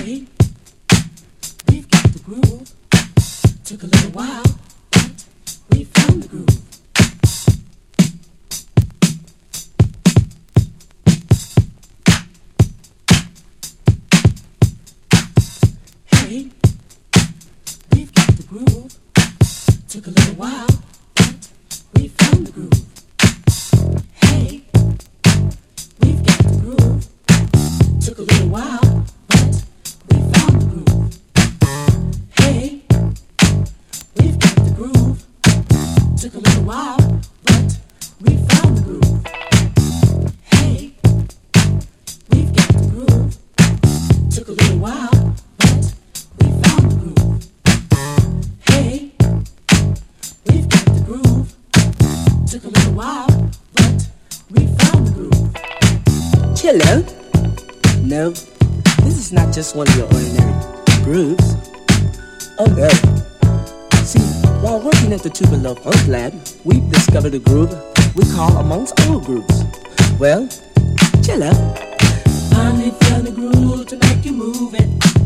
Hey, we've got the groove. Took a little while, but we found the groove. Hey, we've got the groove. Took a little while, but we found the groove. Hey, we've got the groove. Took a little while, but we found the groove. Hey, we've got the groove. Took a little while, but we found the groove. Hey, we've got the groove. Took a little while, but we found the groove. Hey, we've got the groove. Took a little while, but we found the groove. Hello? No, this is not just one of your ordinary grooves. Oh no. See, while working at the Tupelo Funk Lab, we've discovered a groove we call amongst all grooves. Well, chill out. Finally found the groove to make you move it.